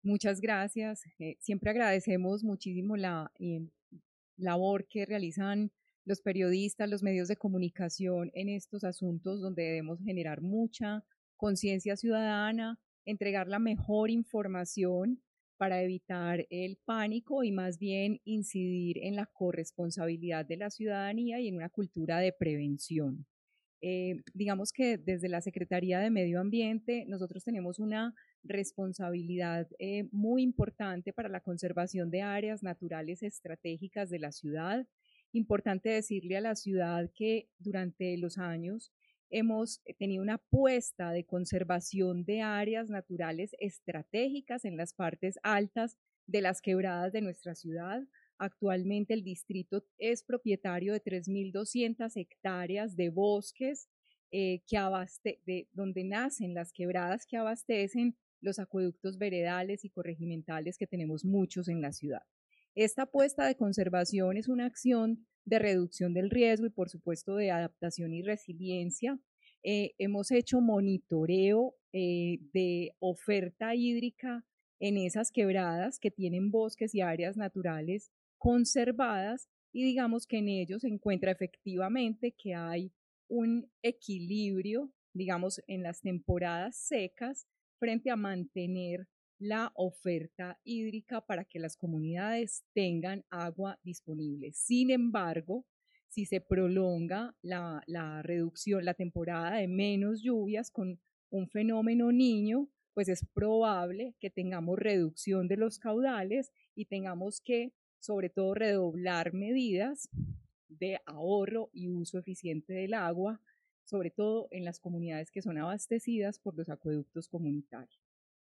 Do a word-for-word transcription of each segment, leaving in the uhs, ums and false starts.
Muchas gracias. Eh, siempre agradecemos muchísimo la eh, labor que realizan los periodistas, los medios de comunicación en estos asuntos donde debemos generar mucha conciencia ciudadana, entregar la mejor información para evitar el pánico y más bien incidir en la corresponsabilidad de la ciudadanía y en una cultura de prevención. Eh, digamos que desde la Secretaría de Medio Ambiente nosotros tenemos una responsabilidad eh, muy importante para la conservación de áreas naturales estratégicas de la ciudad. Importante decirle a la ciudad que durante los años hemos tenido una apuesta de conservación de áreas naturales estratégicas en las partes altas de las quebradas de nuestra ciudad. Actualmente el distrito es propietario de tres mil doscientas hectáreas de bosques eh, que abaste de, donde nacen las quebradas que abastecen los acueductos veredales y corregimentales que tenemos muchos en la ciudad. Esta apuesta de conservación es una acción de reducción del riesgo y por supuesto de adaptación y resiliencia. Eh, hemos hecho monitoreo eh, de oferta hídrica en esas quebradas que tienen bosques y áreas naturales conservadas y digamos que en ellos se encuentra efectivamente que hay un equilibrio, digamos, en las temporadas secas frente a mantener la oferta hídrica para que las comunidades tengan agua disponible. Sin embargo, si se prolonga la, la reducción, la temporada de menos lluvias con un fenómeno niño, pues es probable que tengamos reducción de los caudales y tengamos que, sobre todo, redoblar medidas de ahorro y uso eficiente del agua, sobre todo en las comunidades que son abastecidas por los acueductos comunitarios.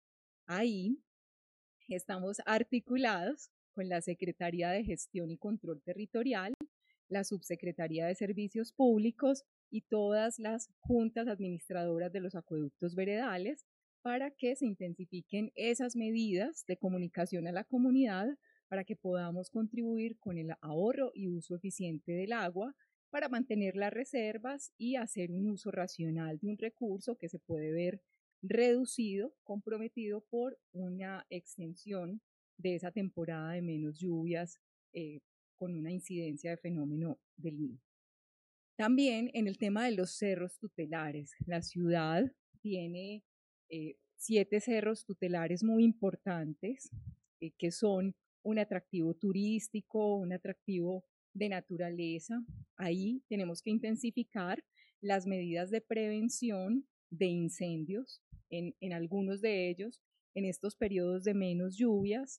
Ahí estamos articulados con la Secretaría de Gestión y Control Territorial, la Subsecretaría de Servicios Públicos y todas las juntas administradoras de los acueductos veredales para que se intensifiquen esas medidas de comunicación a la comunidad para que podamos contribuir con el ahorro y uso eficiente del agua para mantener las reservas y hacer un uso racional de un recurso que se puede ver reducido, comprometido por una extensión de esa temporada de menos lluvias eh, con una incidencia de fenómeno del Niño. También en el tema de los cerros tutelares, la ciudad tiene eh, siete cerros tutelares muy importantes eh, que son un atractivo turístico, un atractivo de naturaleza. Ahí tenemos que intensificar las medidas de prevención de incendios en, en algunos de ellos, en estos periodos de menos lluvias,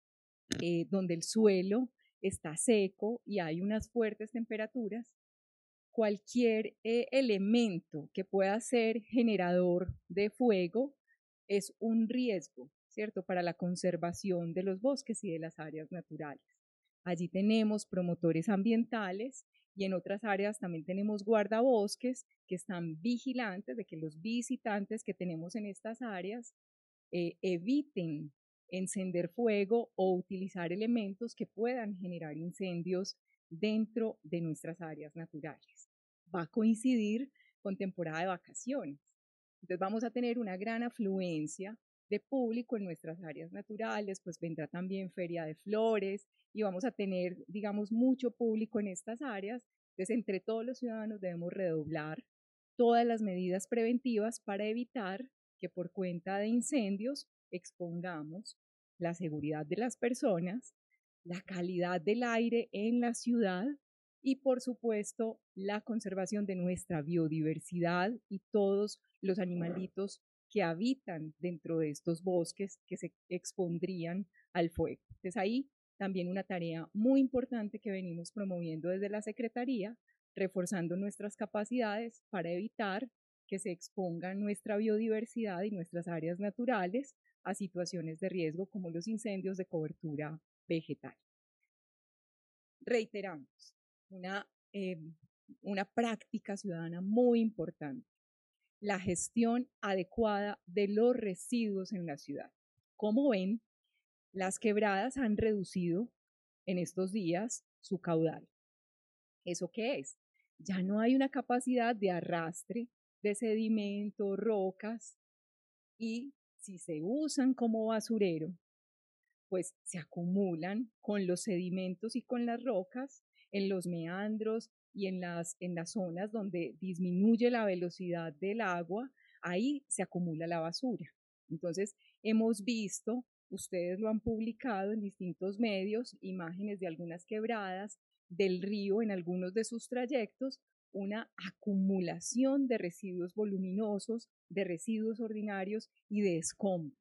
eh, donde el suelo está seco y hay unas fuertes temperaturas, cualquier eh, elemento que pueda ser generador de fuego es un riesgo, ¿cierto?, para la conservación de los bosques y de las áreas naturales. Allí tenemos promotores ambientales y en otras áreas también tenemos guardabosques que están vigilantes de que los visitantes que tenemos en estas áreas eh, eviten encender fuego o utilizar elementos que puedan generar incendios dentro de nuestras áreas naturales. Va a coincidir con temporada de vacaciones. Entonces vamos a tener una gran afluencia de público en nuestras áreas naturales, pues vendrá también Feria de Flores y vamos a tener, digamos, mucho público en estas áreas. Entonces, entre todos los ciudadanos debemos redoblar todas las medidas preventivas para evitar que por cuenta de incendios expongamos la seguridad de las personas, la calidad del aire en la ciudad y por supuesto la conservación de nuestra biodiversidad y todos los animalitos que habitan dentro de estos bosques que se expondrían al fuego. Entonces ahí también una tarea muy importante que venimos promoviendo desde la Secretaría, reforzando nuestras capacidades para evitar que se exponga nuestra biodiversidad y nuestras áreas naturales a situaciones de riesgo como los incendios de cobertura vegetal. Reiteramos, una, eh, una práctica ciudadana muy importante, la gestión adecuada de los residuos en la ciudad. Como ven, las quebradas han reducido en estos días su caudal. ¿Eso qué es? Ya no hay una capacidad de arrastre de sedimento, rocas, y si se usan como basurero pues se acumulan con los sedimentos y con las rocas en los meandros y en las, en las zonas donde disminuye la velocidad del agua, ahí se acumula la basura. Entonces, hemos visto, ustedes lo han publicado en distintos medios, imágenes de algunas quebradas del río en algunos de sus trayectos, una acumulación de residuos voluminosos, de residuos ordinarios y de escombros.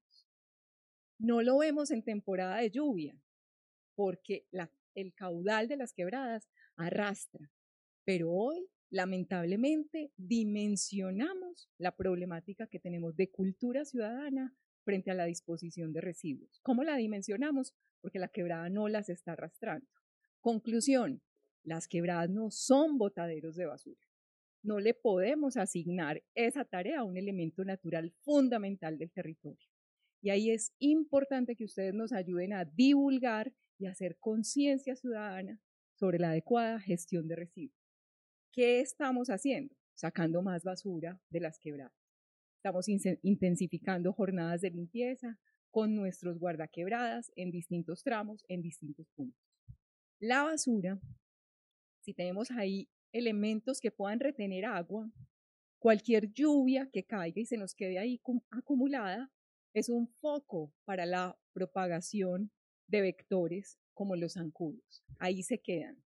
No lo vemos en temporada de lluvia, porque la, el caudal de las quebradas arrastra, pero hoy, lamentablemente, dimensionamos la problemática que tenemos de cultura ciudadana frente a la disposición de residuos. ¿Cómo la dimensionamos? Porque la quebrada no las está arrastrando. Conclusión, las quebradas no son botaderos de basura. No le podemos asignar esa tarea a un elemento natural fundamental del territorio. Y ahí es importante que ustedes nos ayuden a divulgar y hacer conciencia ciudadana sobre la adecuada gestión de residuos. ¿Qué estamos haciendo? Sacando más basura de las quebradas. Estamos intensificando jornadas de limpieza con nuestros guardaquebradas en distintos tramos, en distintos puntos. La basura, si tenemos ahí elementos que puedan retener agua, cualquier lluvia que caiga y se nos quede ahí acumulada es un foco para la propagación de vectores como los zancudos. Ahí se quedan.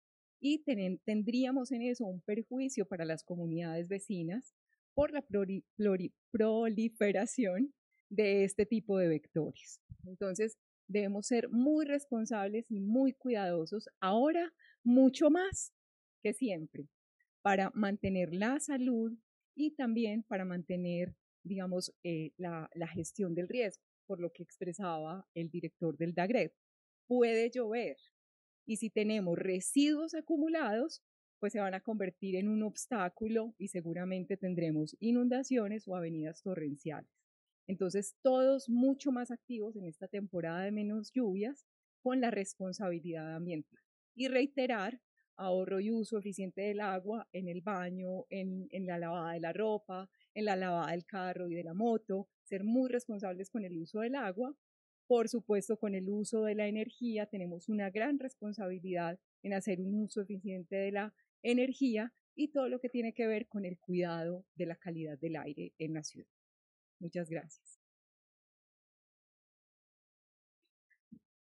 Y ten, tendríamos en eso un perjuicio para las comunidades vecinas por la proli, proli, proliferación de este tipo de vectores. Entonces, debemos ser muy responsables y muy cuidadosos ahora mucho más que siempre para mantener la salud y también para mantener, digamos, eh, la, la gestión del riesgo, por lo que expresaba el director del DAGRED. Puede llover, y si tenemos residuos acumulados, pues se van a convertir en un obstáculo y seguramente tendremos inundaciones o avenidas torrenciales. Entonces, todos mucho más activos en esta temporada de menos lluvias con la responsabilidad ambiental. Y reiterar, ahorro y uso eficiente del agua en el baño, en, en la lavada de la ropa, en la lavada del carro y de la moto, ser muy responsables con el uso del agua. Por supuesto, con el uso de la energía tenemos una gran responsabilidad en hacer un uso eficiente de la energía y todo lo que tiene que ver con el cuidado de la calidad del aire en la ciudad. Muchas gracias.